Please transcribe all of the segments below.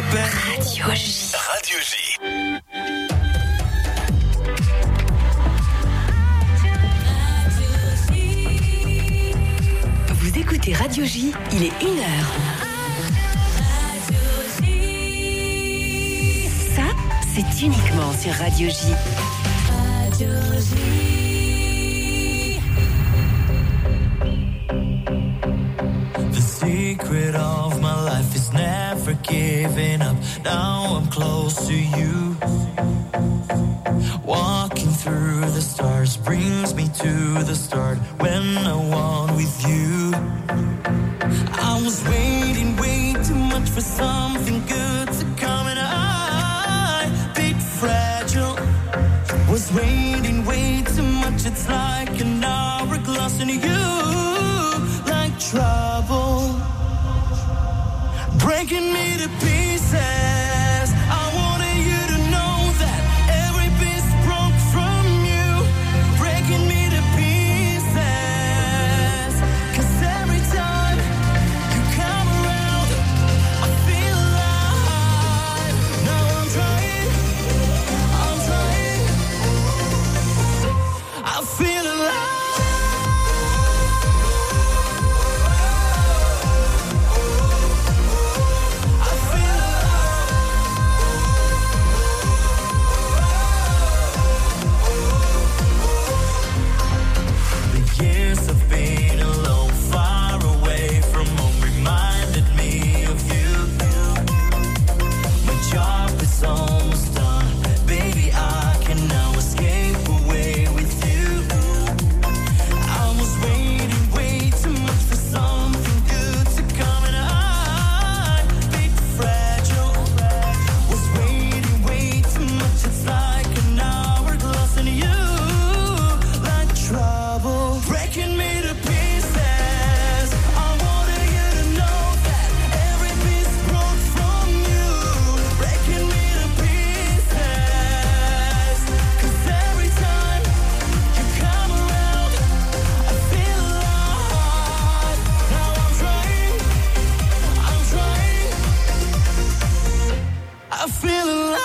Radio J. Radio J. Vous écoutez Radio J, il est 1h. Ça, c'est uniquement sur Radio J. Radio J. The secret of my life is never giving up. Now I'm close to you. Walking through the stars brings me to the start when I want with you. I was waiting way too much for something good to come, and I, bit fragile, was waiting way too much. It's like an hourglass in you, like trouble, breaking me to pieces. I wanted you to know that every piece broke from you, breaking me to pieces. 'Cause every time you come around, I feel alive. Now I'm trying, I feel alive. Years of being alone, far away from home, reminded me of you. My job is almost done, baby, I can now escape away with you. I was waiting way too much for something good to come, and I, bit fragile, was waiting way too much. It's like an hourglass in you, like trouble, breaking me to pieces. I wanted you to know that every piece broke from you, breaking me to pieces. 'Cause every time you come around, I feel alive. Now I'm trying, I feel alive.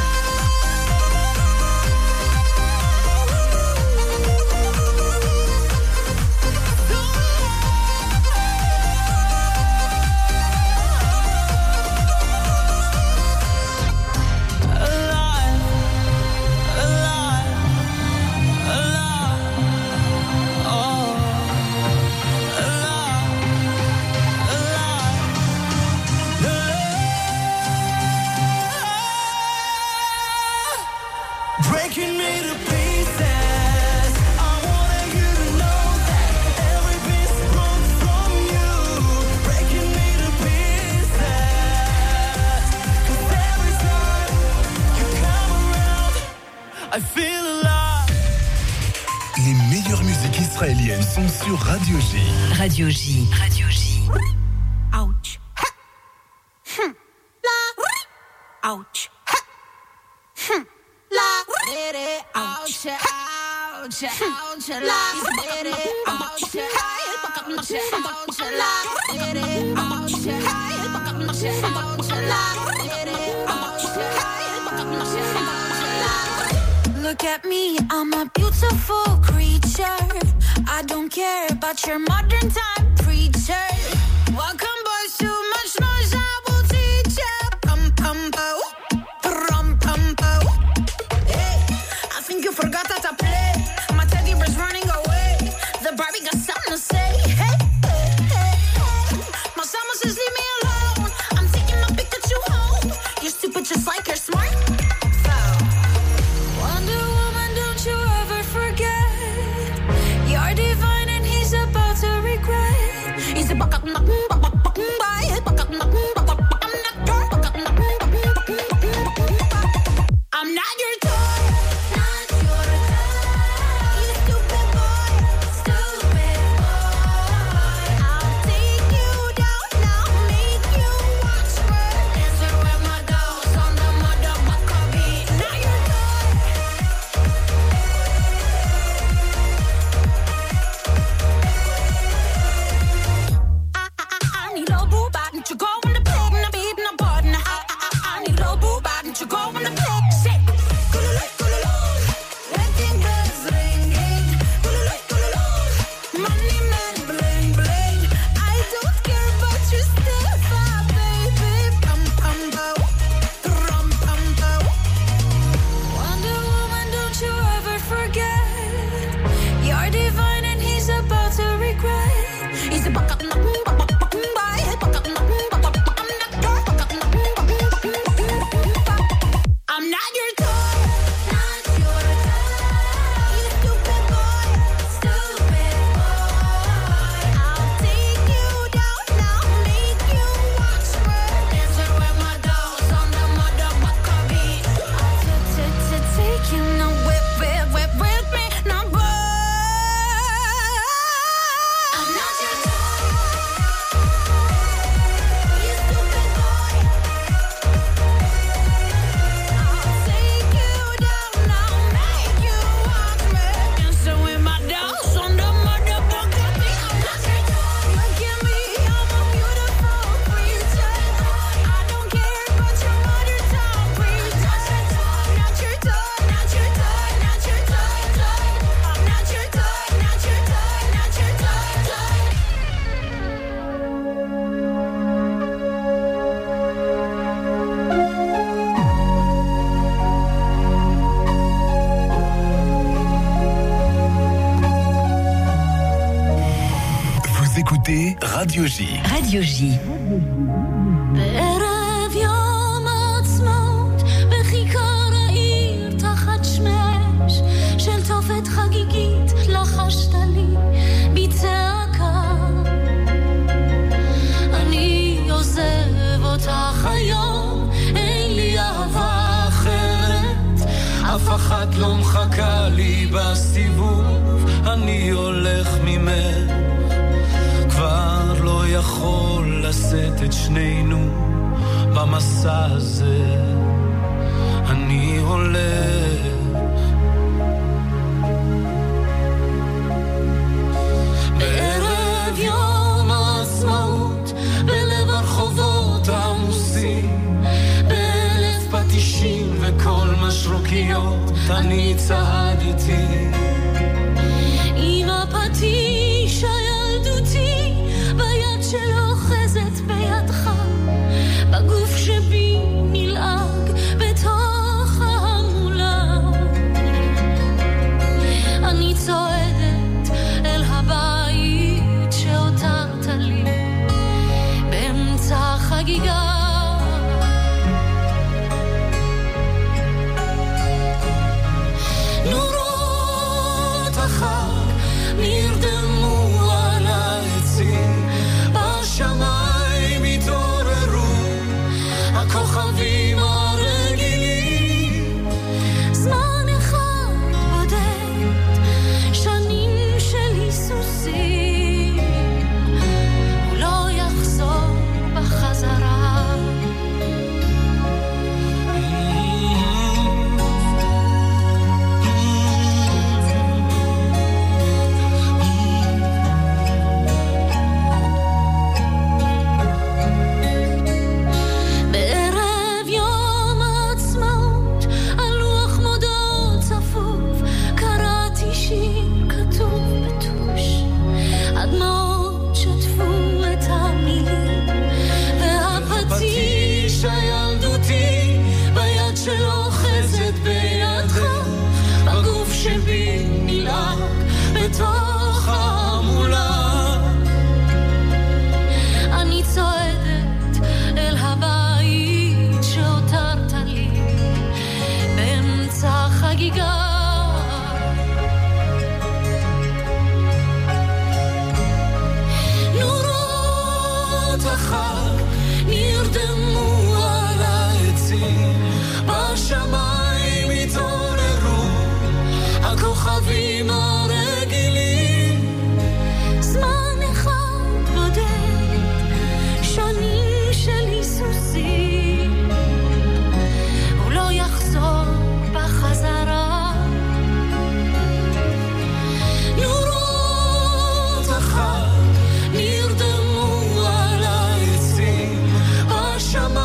Breaking me to pieces. I wanted you to know that every piece broke from you, breaking me to pieces. 'Cause every time you come around, I feel alive. Les meilleures musiques israéliennes sont sur Radio J. Radio J. Radio J. Ouch. La. Ouch. La. Ouch. Ouch. Ouch. La. Ouch. Look at me, I'm a beautiful creature. I don't care about your modern time preacher. Welcome boys, too much noise, I will teach ya. Pum pum po, pum pum po. Hey, I think you forgot how to play. My teddy bear's running away. The Barbie got something to say. Hey, hey, hey, hey. My summer says leave me alone. I'm taking my Pikachu home. You're stupid just like you're smart. Wonder Woman, don't you ever forget. You're divine and he's about to regret. He's about to I'm not your toy. Not your toy. You stupid boy. Stupid boy. I'll take you down. I'll make you watch me. Dancing with my dolls on the motherfucker beat. Not your toy. I need a boo bot. You go in the pig, na beat, na bud, na. רדיו ז'י. רדיו ז'י. בערב יום העצמאות בכיכר העיר תחת שמש של תופת חגיגית לחשת לי בצעקה אני עוזב אותך היום אין לי אהבה אחרת אף אחת לא מחכה לי בסיבוב אני הולך ממך כבר לא יכול לשאת את שנינו במסע הזה אני הולך בערב יום העצמאות בלב הרחובות עמוסים באלף פטישים וכל משרוקיות אני צעדתי עם הפטיש הילדותי ביד שלו אוחזת בידך בגוף שבי נלעג בתוך ההמולה אני צועדת אל הבית שהותרת לי באמצע החגיגה נורות החג נרדמו על העצים בשמיים התעוררו הכוכבים הרגילים זמן אחד בודד שנים של היסוסים הוא לא יחזור בחזרה שילדותי ביד שלו אוחזת בידך בגוף שבי נלעג בתוך ההמולה אני צועדת אל הבית שהותרת לי באמצע החגיגה נורות החג נרדמו על העצים בשמיים התעוררו הכוכבים הרגילים זמן אחד בודד שנים של היסוסים הוא לא יחזור בחזרה נורות החג נרדמו על העצים בשמיים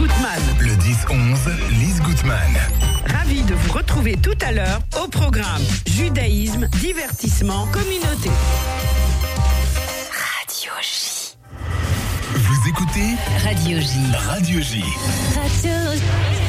Gutmann. Le 10-11, Lise Gutmann. Ravi de vous retrouver tout à l'heure au programme Judaïsme, divertissement, communauté. Radio J. Vous écoutez Radio J. Radio J. Radio J.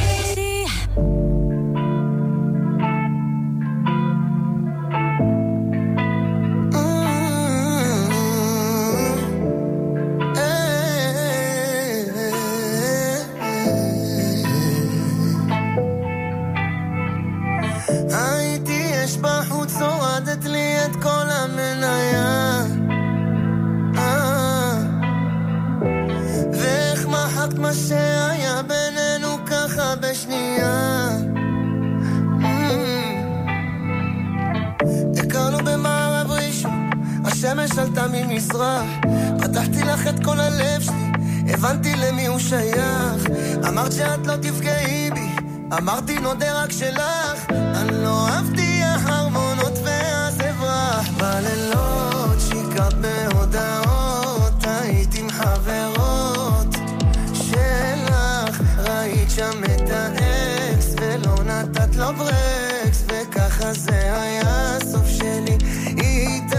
השמש עלתה ממזרח, פתחתי לך את כל הלב שלי, הבנתי למי הוא שייך. אמרת שאת לא תפגעי בי, אמרתי נודה רק שלך. אני לא אהבתי ההרמונות והזברח, בלילות שיקרת בהודעות, היית עם חברות שלך, ראית שם את האקס ולא נתת לו ברקס, וככה זה היה הסוף שלי איתך.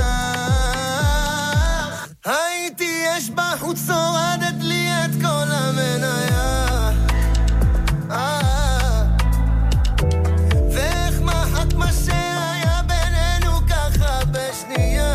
הייתי אש בחוץ, הורדת לי את כל המניה, ואיך מחק מה שהיה בינינו ככה בשנייה.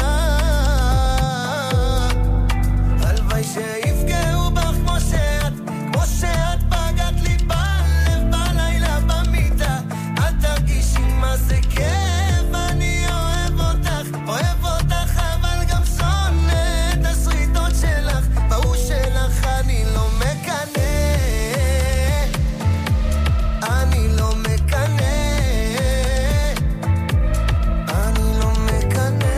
הלוואי שיפגעו בך כמו שאת פגעת לי בלב בלילה במיטה. אל תרגישי מה זה כאב, אני אוהב אותך אבל גם שונא את השריטות שלך, ברור שלך אני לא מקנא, אני לא מקנא, אני לא מקנא.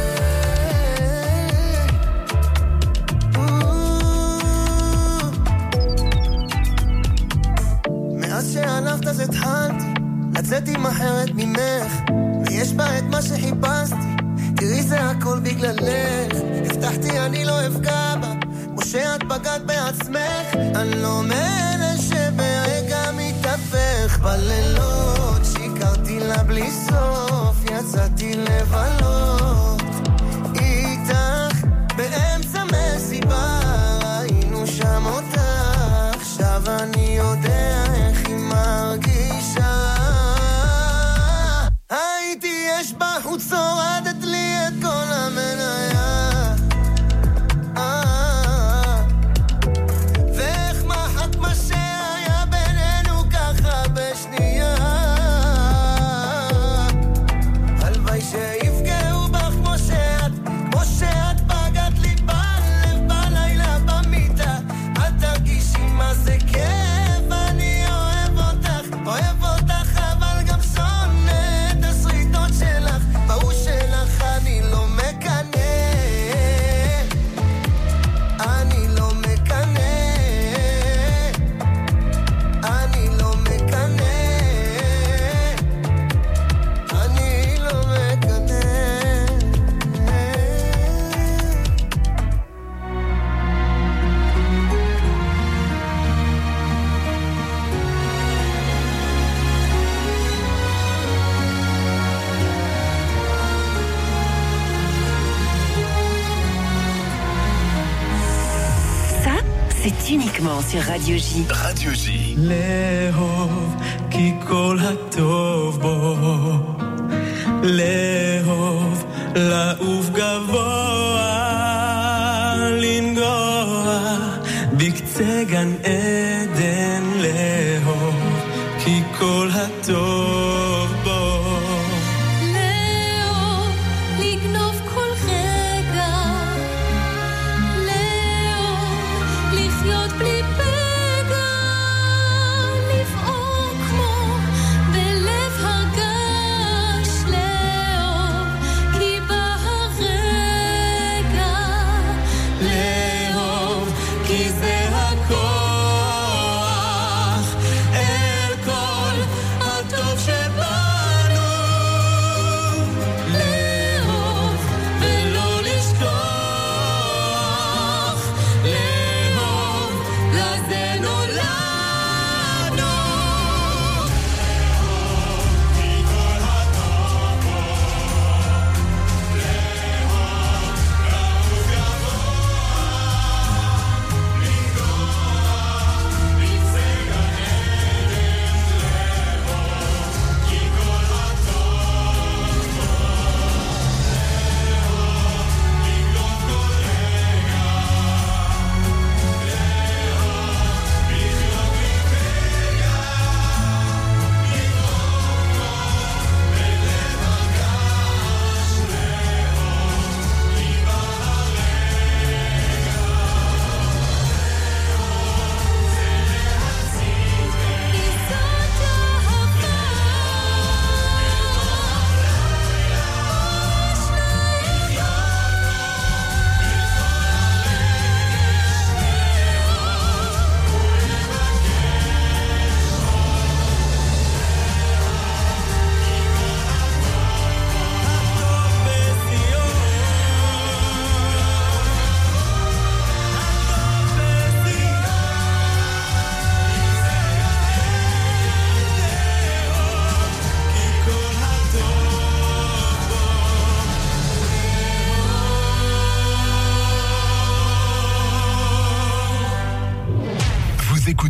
מאז שהלכת אז התחלתי לצאת עם אחרת ממך, ויש בה את מה שחיפשתי, תראי זה הכל בגללך. הבטחתי אני לא אפגע בה, כמו שאת פגעת בעצמך, אני לא מאלה שברגע מתהפך. בלילות שיקרתי לה בלי סוף, יצאתי לבלות איתך באמצע מסיבה, ראינו שם אותך, עכשיו אני יודע איך היא מרגישה. הייתי אש בחוץ, הורדת לי את כל המניה, ואיך מחק מה שהיה בינינו ככה בשנייה. הלוואי שיפגעו בך כמו שאת פגעת לי בלב בלילה במיטה. אל תרגישי מה זה כאב, אני אוהב אותך אבל גם שונא את השריטות שלך, ברור שלך אני לא מקנא, אני לא מקנא, אני לא מקנא, אני לא מקנא. Ça, c'est uniquement sur Radio J. Radio J. לאהוב כי כל הטוב בו, לאהוב לעוף גבוה, לנגוע בקצה גן עדן, לאהוב כי כל הטוב בו. לאהוב, לגנוב כל רגע, לאהוב, לחיות בלי פגע, לפעול כמו בלב הרגש, לאהוב, כי בא הרגע, לאהוב כי זה הכל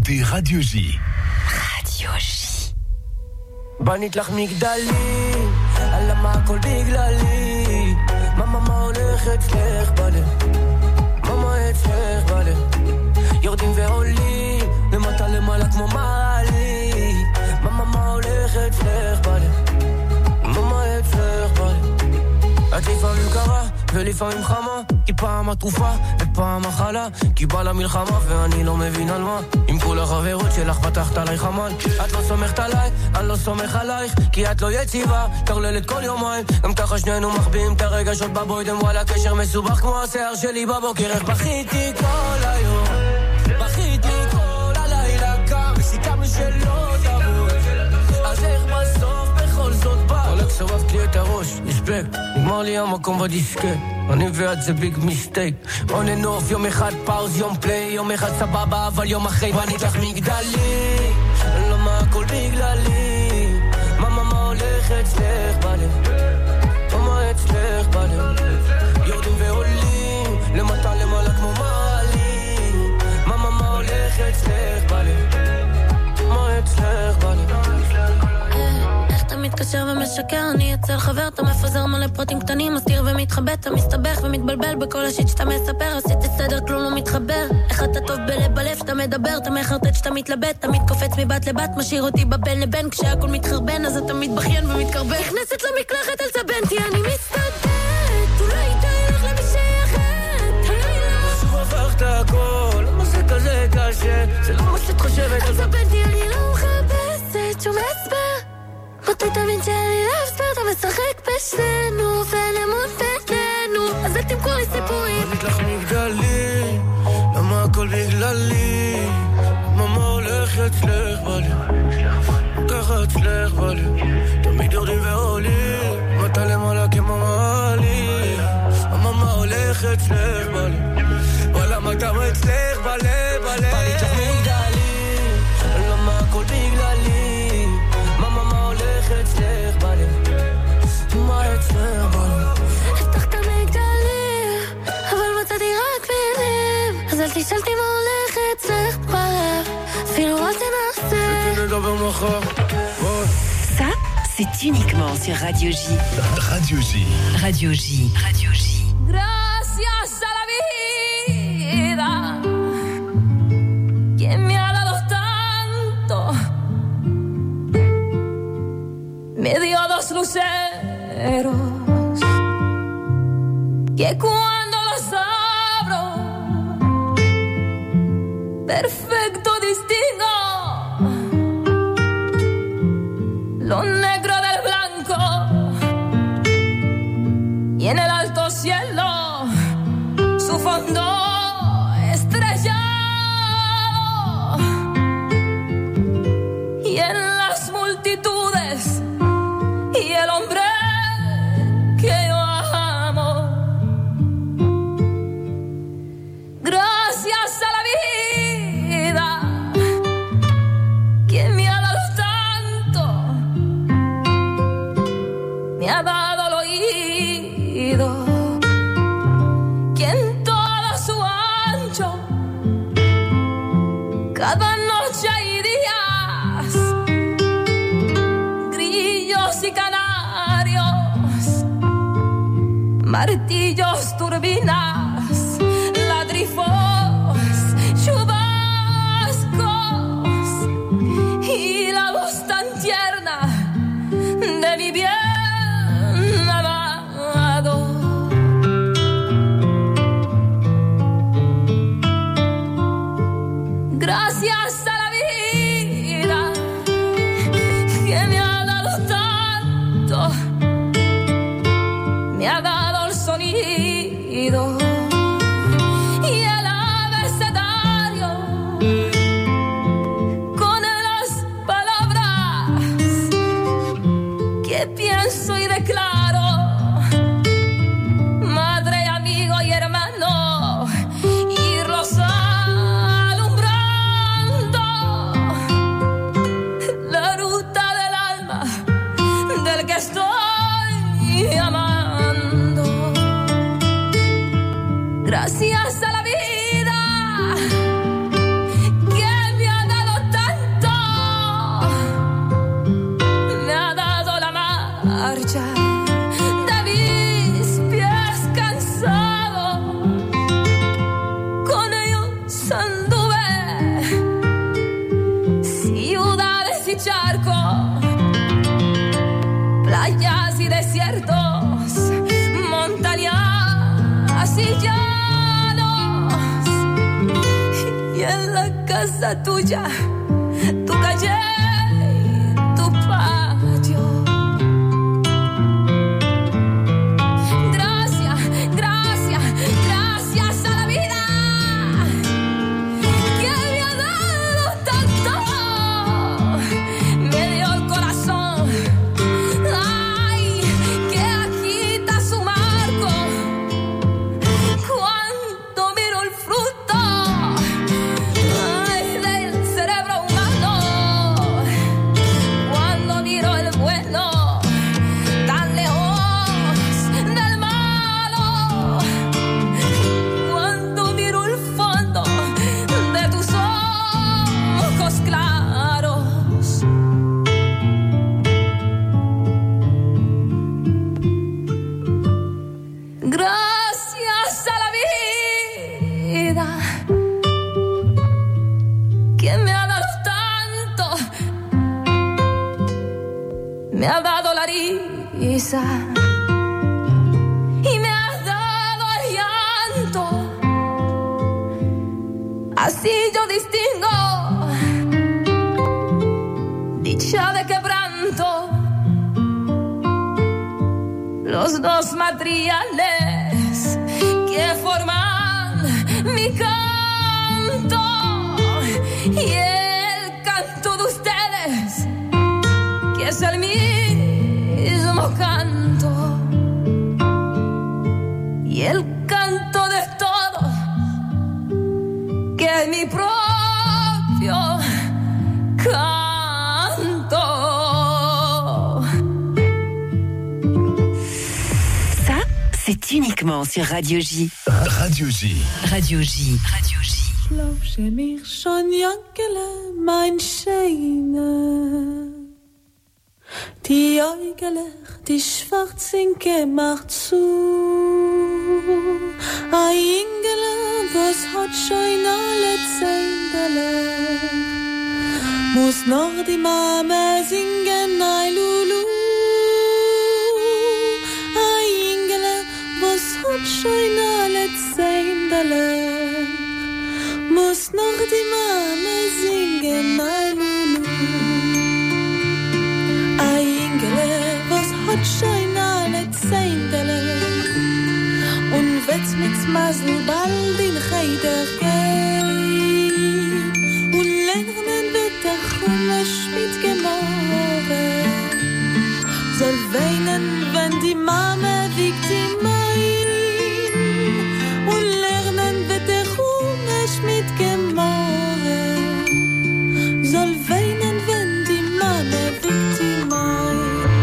écoutez Radio J. Radio J. בנית לך מגדלים, למה הכל בגללי? מה הולכת אצלך בלב? מה אצלך בלב? יורדים ועולים, למטה למעלה כמו מעלי. מה הולכת אצלך בלב? מה אצלך בלב? את לפעמים קרה ולפעמים חמה, כי פעם התרופה ופעם מחלה, כי בא למלחמה ואני לא מבין על מה. עם כל החברות שלך פתחת עליי חמל, את לא סומכת עליי, אני לא סומך עלייך, כי את לא יציבה, תרללת כל יומיים, גם ככה שנינו מחביאים את הרגשות בבוידם. וואלה קשר מסובך כמו השיער שלי בבוקר. איך בכיתי כל היום, בכיתי כל הלילה, גם סיכמנו שלא תבוא, אז איך בסוף בכל זאת בא? הולך סובבת לי את הראש, רספקט, נגמר לי המקום בדיסקט, אני ואת זה ביג מיסטייק. on and off, יום אחד פאוז, יום פליי, יום אחד סבבה, אבל יום אחרי בנית לך מגדלי. למה הכל בגללי? מה הולך אצלך בלב? מה אצלך בלב? יורדים ועולים, למטה למעלה כמו מעלי. מה הולך אצלך בלב? מה אצלך בלב? אתה מתקשר ומשקר, אני אצל חבר, אתה מפזר מלא פרטים קטנים, מסתיר ומתחבט, אתה מסתבך ומתבלבל בכל השיט שאתה מספר, עשיתי סדר, כלום לא מתחבר. איך אתה טוב בלב שאתה מדבר, אתה מחרטט שאתה מתלבט, אתה מתקופץ מבת לבת, משאיר אותי בבין לבין, כשהכל מתחרבן אז אתה מתבכיין ומתקרבן. נכנסת למקלחת אל סבנתי, אני מסתדרת, אולי תלך למישהי אחרת, הלילה שוב הפכת הכל, למה זה כזה קשה? זה לא מה שאת חושבת אל סבנתי, אני לא מחפשת שום הסבר, מתי תבין שאני לא אספר, אתה משחק בשנינו ונמות בינינו, אז אל תמכור לי סיפורים. בנית לך מגדלים, למה הכל בגללי? מה הולך אצלך בלב? ככה אצלך בלב, תמיד יורדים ועולים, מטה למעלה כמו מעלי. מה הולך אצלך בלב? וואלה מה גם אצלך בלב בלב? בנית לך מגדלים, למה הכל בגללי? מה הולך אצלך בלב? מה אצלך בלב? הבטחת מגדלים, אבל מצאתי רק מילים, אז אל תשאלתי מה הולך אצלך בלב, אפילו אל תנסה. נדבר מחר. Ça, c'est uniquement sur Radio J. Radio J. Radio J. Radio J. Gracias a la vida que me ha dado tanto, me dio dos luceros que cuando los abro perfecto distingo lo negro del blanco, y en el alto cielo su fondo estrellado, y en las multitudes y el hombre que yo amo. Gracias a la vida que me ha dado tanto, me ha dado el oído, que en todo su ancho, cada noche y días, grillos y canarios, martillos, turbinas, ladrifos, chubascos, y la voz tan tierna de mi bien amado. Gracias a la vida que me ha dado tanto, me ha dado el sonido y el abecedario con las palabras que pienso y declaro, madre, amigo y hermano, irlos alumbrando la ruta del alma del que estoy amando. casa tuya, tu calle, tu patio. Gracias, gracias, gracias a la vida que me ha dado tanto, me dio el corazón, ay, que agita su marco cuando miro el fruto, ay, del cerebro humano, cuando miro el bueno tan lejos del malo, cuando miro el fondo de tus ojos claros. Gracias a la vida que me ha dado tanto, me ha dado la risa y me ha dado el llanto. Así yo distingo dicha de quebranto, los dos materiales que forman mi canto y el canto de ustedes, que es el mismo canto, y el canto de todos, que es mi propio canto. Ça, c'est uniquement sur Radio J. Radio J. Radio J. Radio J. Lauf sie mich schon jankele, mein Scheine. Die Äugele, die schwarzinke macht zu. A Ingele, was hat schon alle Zändele. Muss noch die Mame singen, ai Lulu. A Ingele, was hat schon alle Zändele. Muss noch die Mame singen, ai Lulu. A Ingele, was hat schon alle Zändele. Und wird's mit Masel bald in Heider gehen. Und lernen wird der Chumash mit Gemorre. Soll weinen, wenn die Mame wiegt ihm ein. Und lernen wird der Chumash mit Gemorre. Soll weinen, wenn die Mame wiegt ihm ein.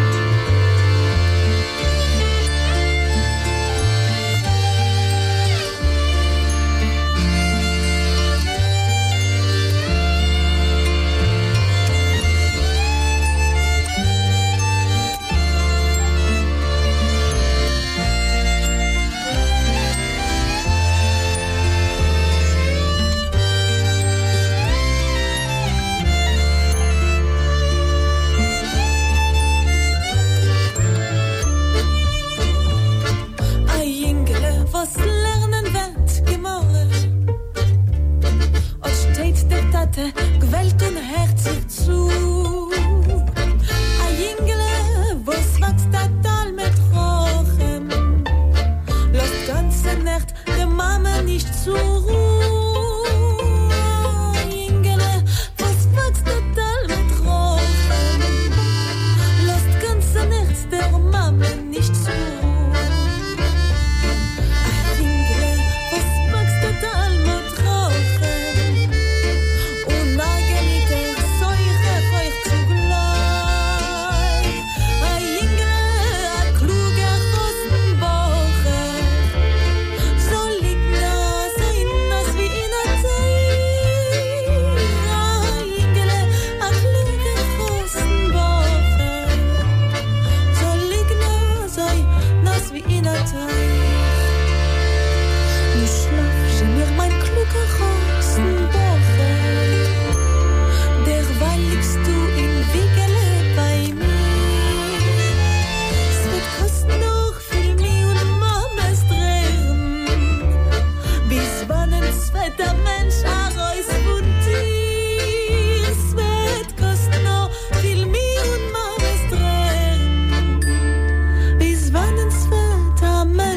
Was lernen wird gemorren. Und steht der Tate gewählt und herzig zu. A Jüngle, was wächst da Tal mit Rochen. Lässt ganze Nacht der Mama nicht zur Ruhe. A Jüngle, was wächst da Tal mit Rochen. Lässt ganze Nacht der Mama nicht zur Ruhe. Der Mensch a reus von dir.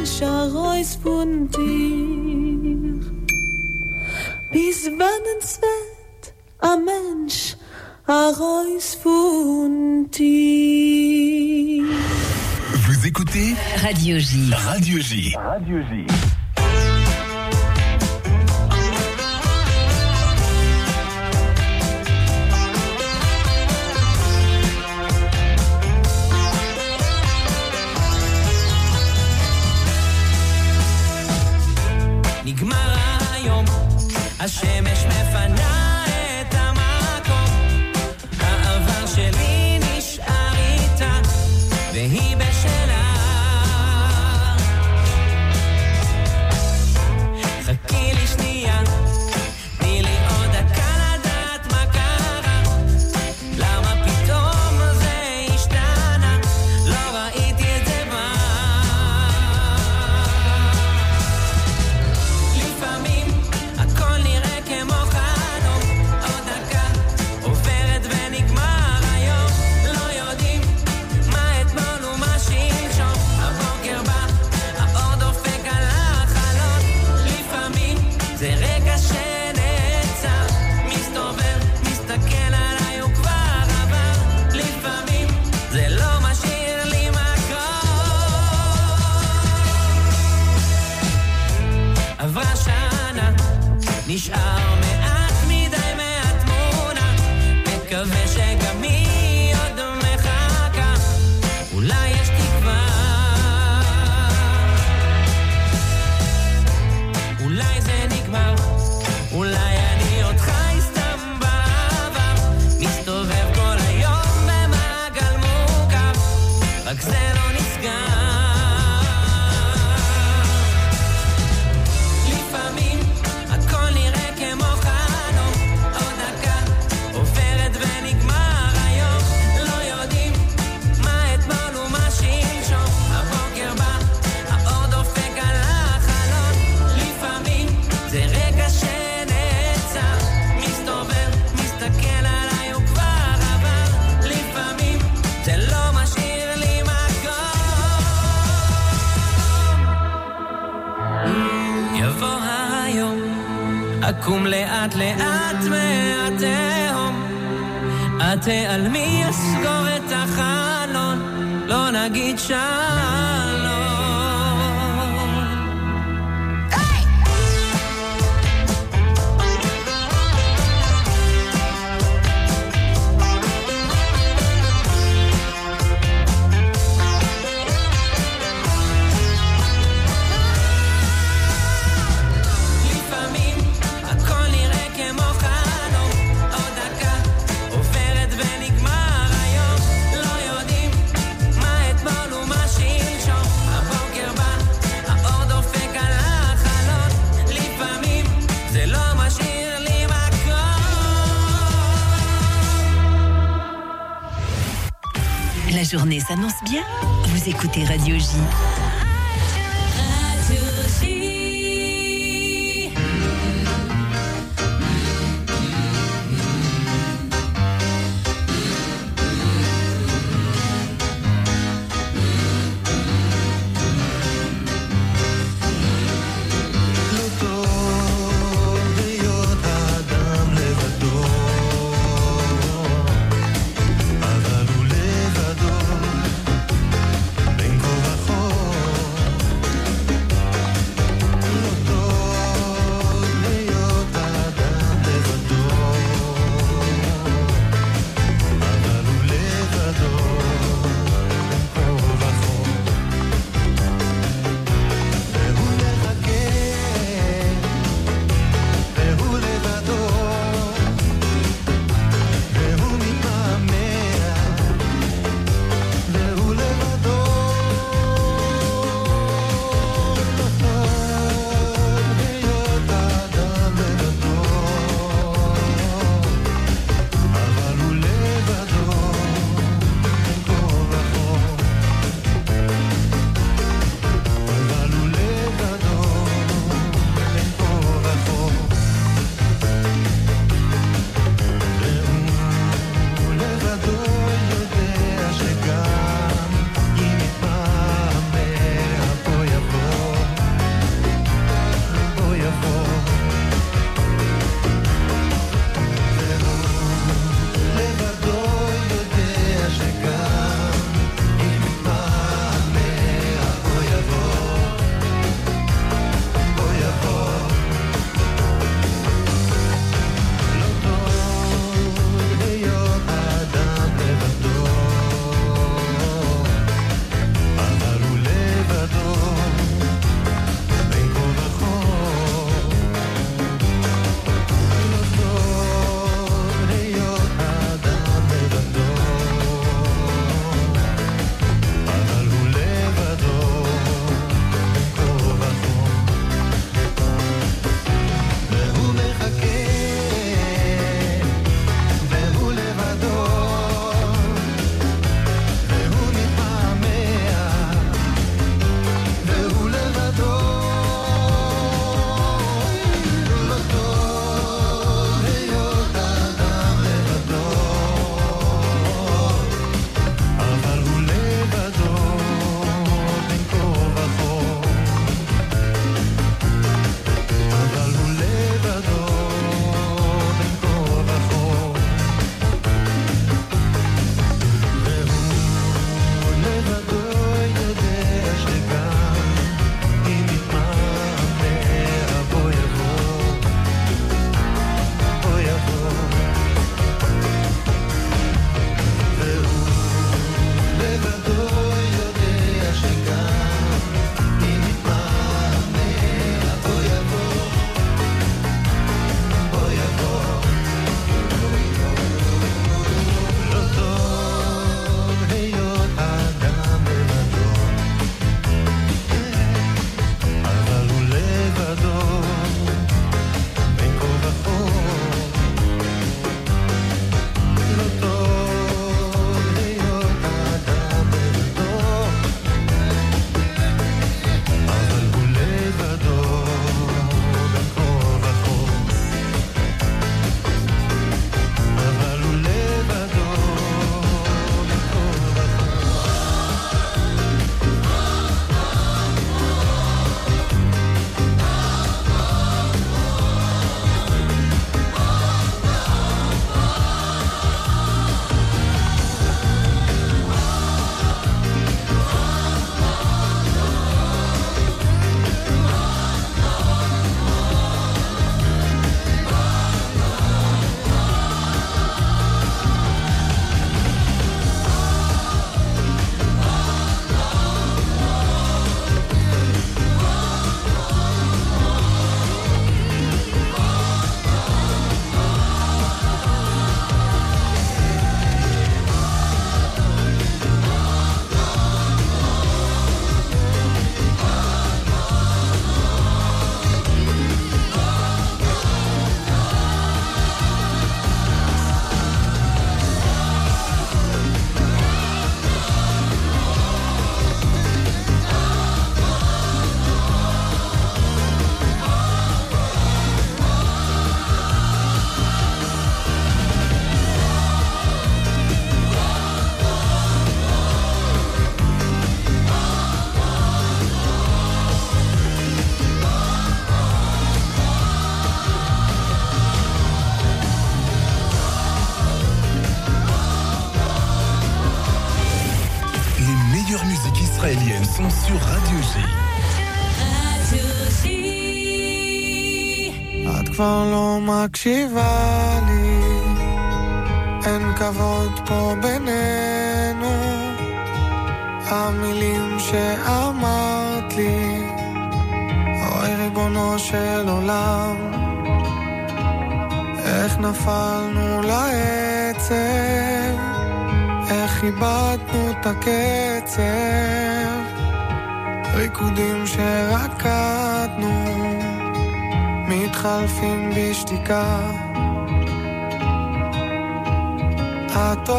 Mensch a Reus von dir. Bis wann es wird a Mensch a Reus von dir. Vous écoutez Radio J. Radio J. Radio J. נגמר היום, השמש מפנה את המקום, העבר שלי נשאר איתה, והיא בשלה. חכי לי שנייה, תני לי עוד דקה לדעת מה קרה, למה פתאום זה השתנה, לא ראיתי את זה בה. לפעמים הכל נראה כמו חלום, עוד דקה עוברת ונגמר היום, לא יודעים מה אתמול ומה שלשום, הבוקר בא, האור דופק על החלון, לפעמים זה רגע שנעצר, מסתובב, מסתכל עליי הוא כבר עבר, לפעמים זה לא משאיר לי מקום. עברה שנה, נשאר מעט מדי מהתמונה, מקווה שגם היא עוד מחכה, אולי יש תקווה, אולי זה נגמר, אולי אני עוד חי סתם בעבר, מסתובב כל היום במעגל מורכב, רק זה לא נסגר. לפעמים הכל נראה כמו חלום, עוד דקה עוברת ונגמר היום, לא יודעים מה אתמול ומה שלשום, הבוקר בא, האור דופק על החלון, לפעמים זה רגע שנעצר, מסתובב, מסתכל עליי הוא כבר עבר, לפעמים זה לא משאיר לי מקום. יבוא היום, אקום לאט לאט מהתהום, התעלמי יסגור את החלון, לא נגיד שלום. לפעמים הכל נראה כמו חלום, עוד דקה עוברת ונגמר היום, לא יודעים מה אתמול ומה שלשום, הבוקר בא, האור דופק על החלון, לפעמים זה לא משאיר לי מקום. La journée s'annonce bien. Vous écoutez Radio J. אבל הוא לבדו בין כה וכה sur Radio J. את כבר לא מקשיבה לי, אין כבוד פה בינינו, המילים שאמרת לי, אוי ריבונו של עולם, איך נפלנו לעצב, איך איבדנו את הקצב, ריקודים שרקדנו מתחלפים בשתיקה. את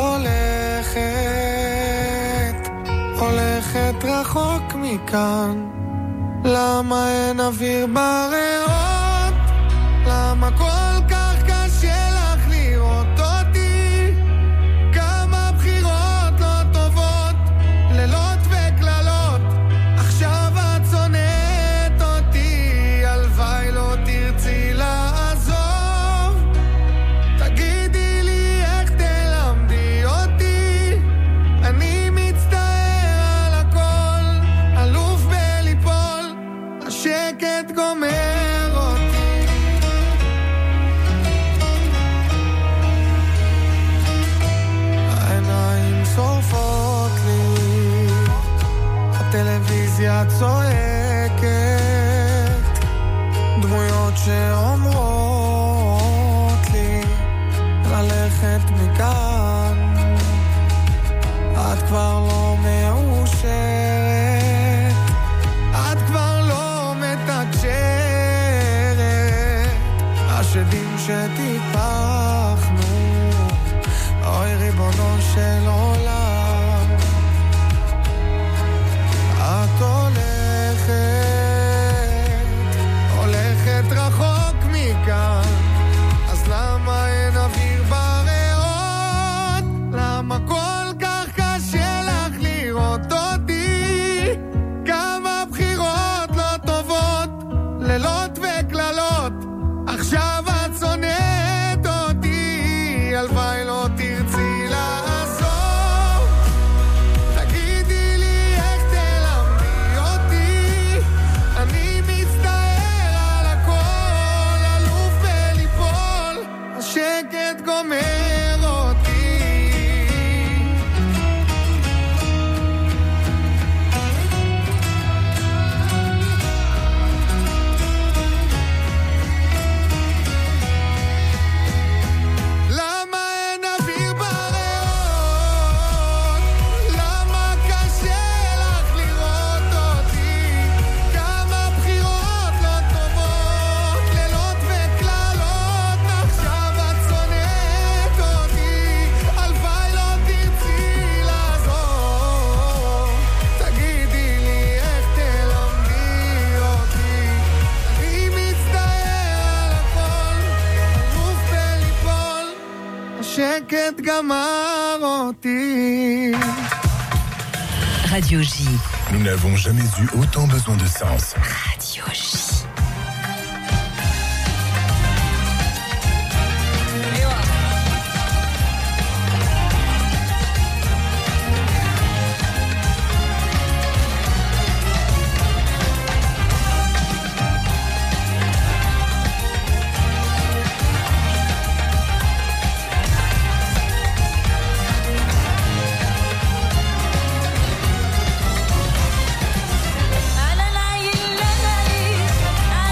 הולכת רחוק מכאן, למה אין אוויר בריאות? למה כל כך קשה לך לראות אותי? כמה בחירות לא טובות, לילות וקללות, עכשיו את שונאת אותי, הלוואי לא תרצי לעזוב. תגידי לי איך תלמדי אותי, אני מצטער על הכל, אלוף בליפול, השקט גומר אותי. העיניים שורפות לי, הטלוויזיה צועקת, דמויות שאומרות לי ללכת מכאן. את כבר לא מאושרת, את כבר לא מתקשרת, השדים שטיפחנו, אוי ריבונו של עולם, את הולכת רחוק מכאן, אז למה אין אוויר בריאות? למה כל כך קשה לך לראות אותי? כמה בחירות לא טובות, לילות וקללות, עכשיו את שונאת אותי, הלוואי לא תרצי לעזוב. תגידי לי איך תלמדי אותי, אני מצטער על הכל, אלוף בליפול, השקט גומר אותי. למה אין אוויר בריאות? למה קשה לך לראות אותי? כמה בחירות לא טובות, לילות וקללות, עכשיו את שונאת אותי, הלוואי לא תרצי לעזוב. תגידי לי איך תלמדי אותי, אני מצטער על הכל, אלוף בליפול, השקט גמר אותי. Radio J. Nous n'avons jamais eu autant besoin de sens. Radio J. La la la la la la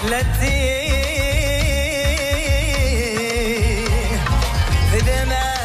لا تزيد في دماغ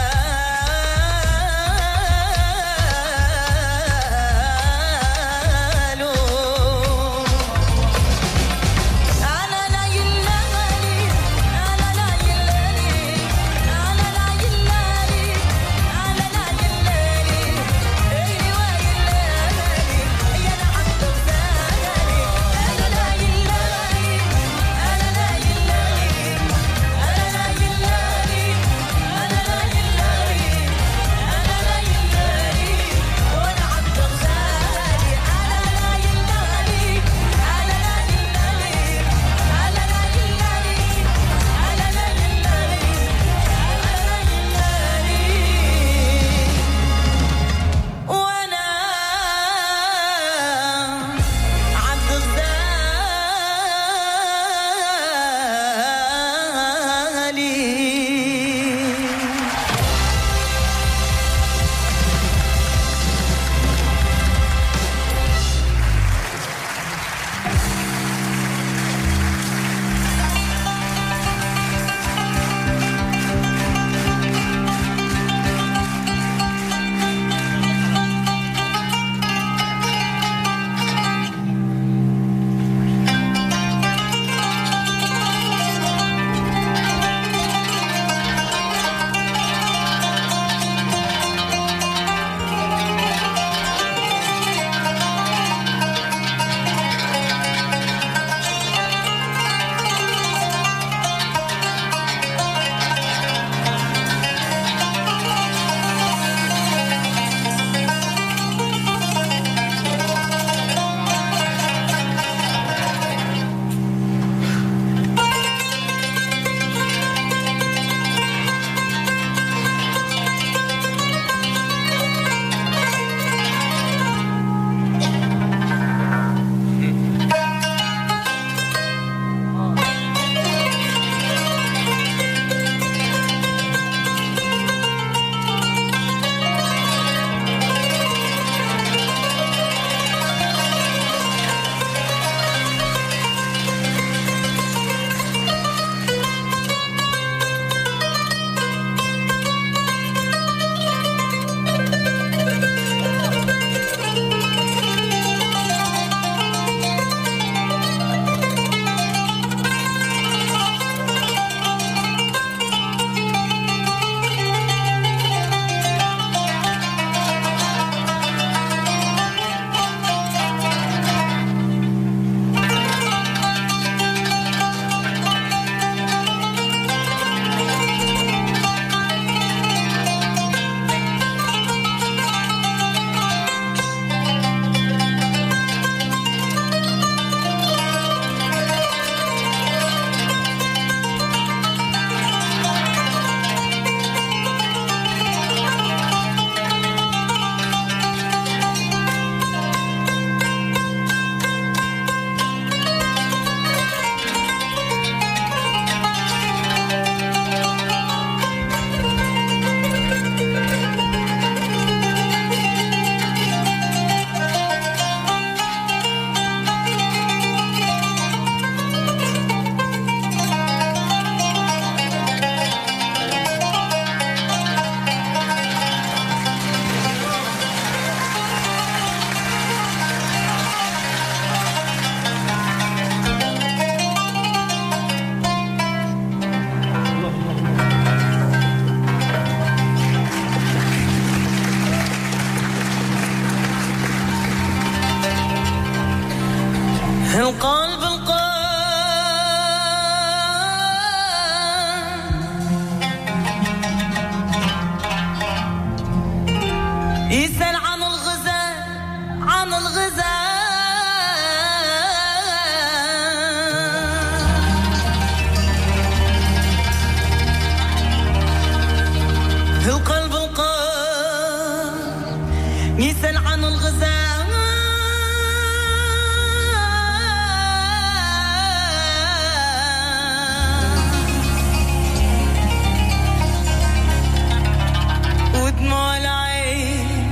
القلب يسأل عن الغزال عن الغزال القلب يسأل عن الغزال ودموع العين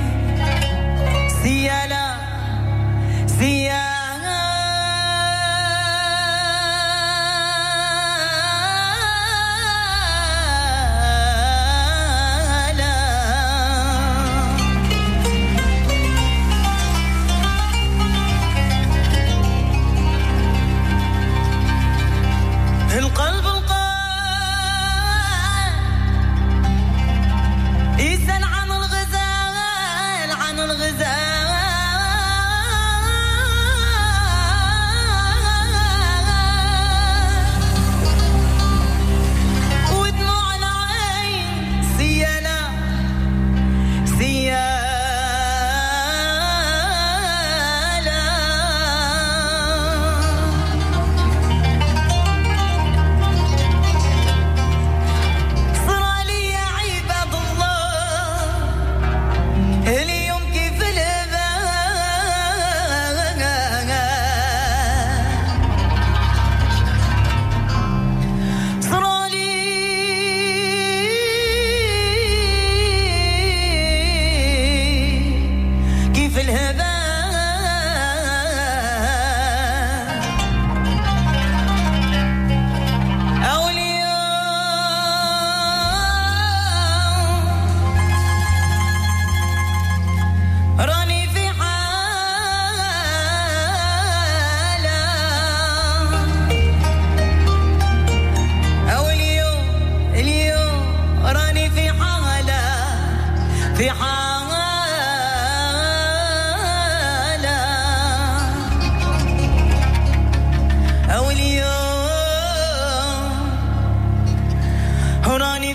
سيالة سيالة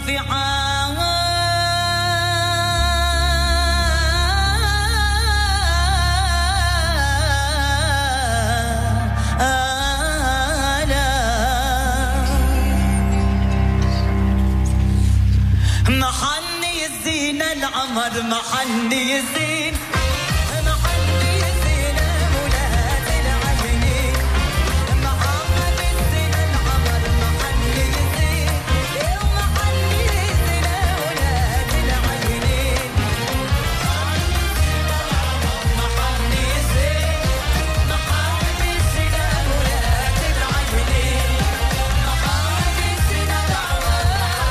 في محني الزين العمر محني الزين محني الزين ولاد العينين محمد الزين العمر محني الزين ومحني الزين ولاد العينين محني الزين محني الزين ولاد العينين محني الزين العمر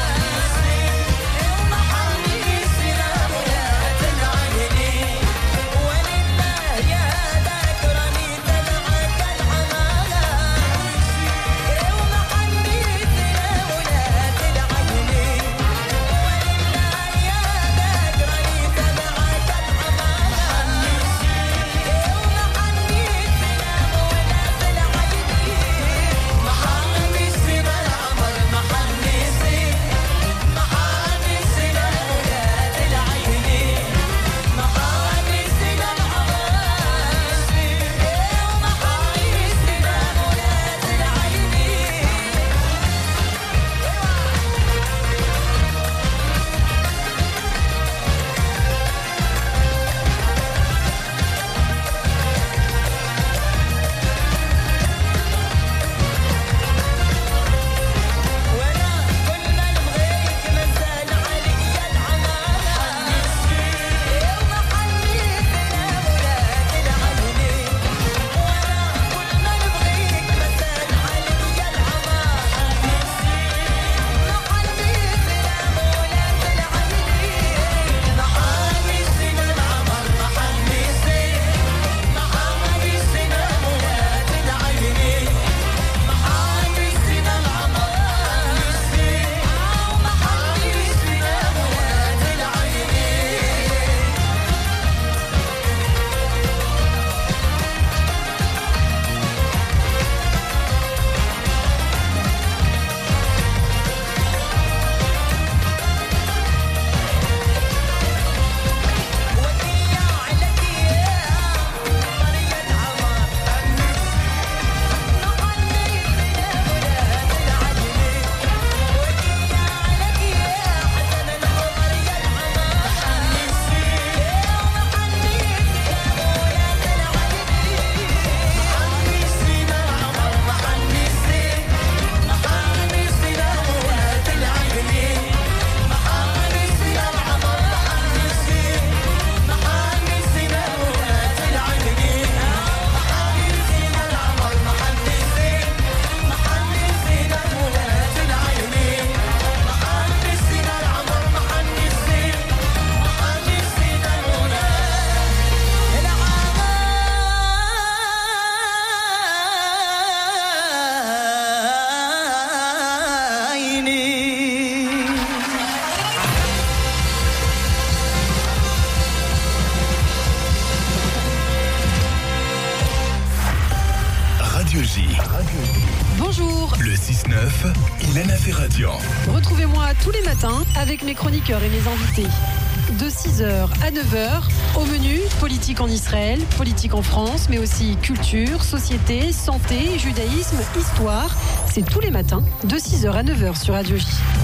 Bonjour. Le 6-9, Ilana Ferradian. Retrouvez-moi tous les matins avec mes chroniqueurs et mes invités. De 6h à 9h, au menu, politique en Israël, politique en France, mais aussi culture, société, santé, judaïsme, histoire. C'est tous les matins, de 6h à 9h sur Radio J.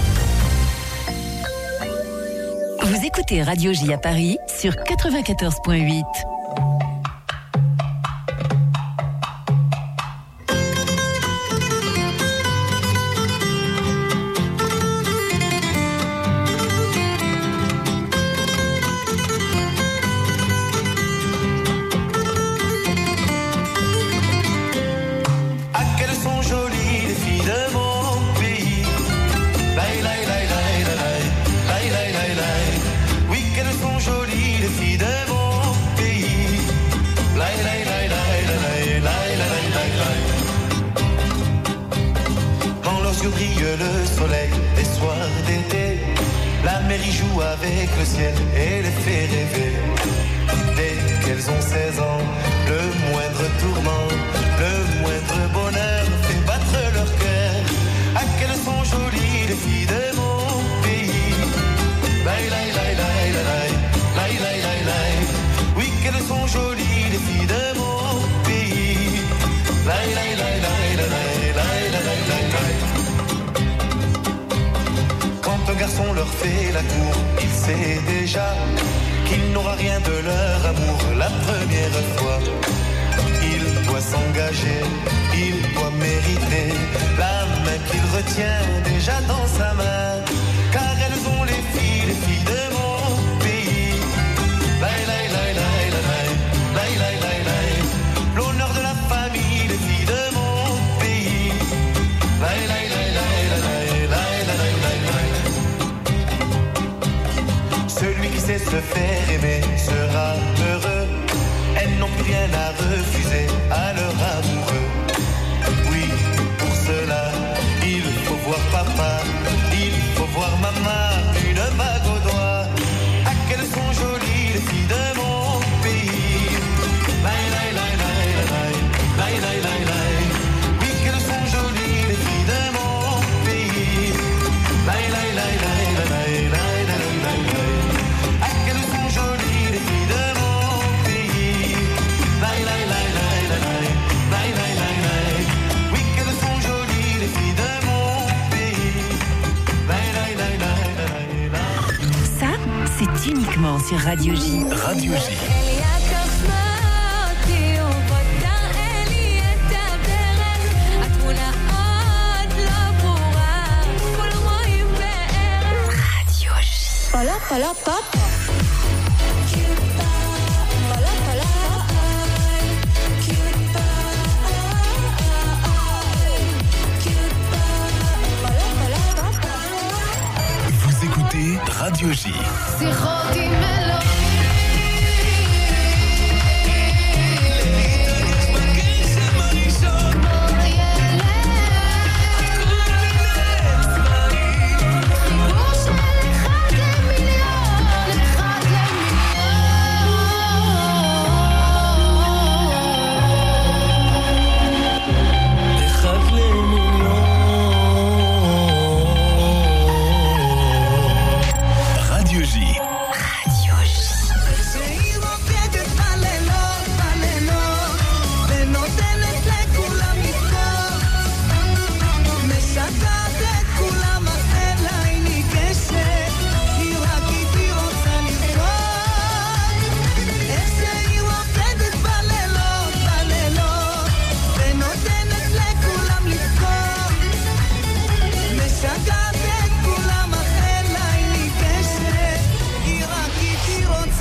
Vous écoutez Radio J à Paris sur 94.8. Le soleil des soirs d'été, la mer y joue avec le ciel et les fait rêver. Dès qu'elles ont 16 ans, le moindre tourment, le moindre bonheur fait battre leur cœur. Ah, qu'elles sont jolies les filles de mon pays. leur fait la cour. Il sait déjà qu'il n'aura rien de leur amour la première fois. Il doit s'engager, il doit mériter la main qu'il retient déjà dans sa main. Car elles sont les filles de mon pays. Lai, lai, lai, lai, lai, lai, lai, lai, lai. L'honneur de la famille, les filles de mon pays. Lai, lai, lai, lai, lai, lai, lai, lai, lai. Celui qui sait se faire aimer sera heureux. Elles n'ont plus rien à refuser à leur amoureux. Oui, pour cela, il faut voir papa, il faut voir maman, une bague au doigt. Ah, qu'elles sont jolies les filles de mon pays. Lai, lai, lai, lai, lai, lai, lai, lai, lai. Oui, qu'elles sont jolies les filles de mon pays. Lai, lai, lai, lai, lai, lai, lai, lai, lai, lai. Ah, qu'elles sont jolies les filles de mon pays. Lai, lai, lai, lai, lai, lai, lai, lai, lai, lai. Oui, qu'elles sont jolies les filles de mon pays. Lai, lai, lai, lai, lai, lai. Ça, c'est uniquement sur Radio J. Radio J. Pala pala pop. Vous écoutez Radio J. שיחות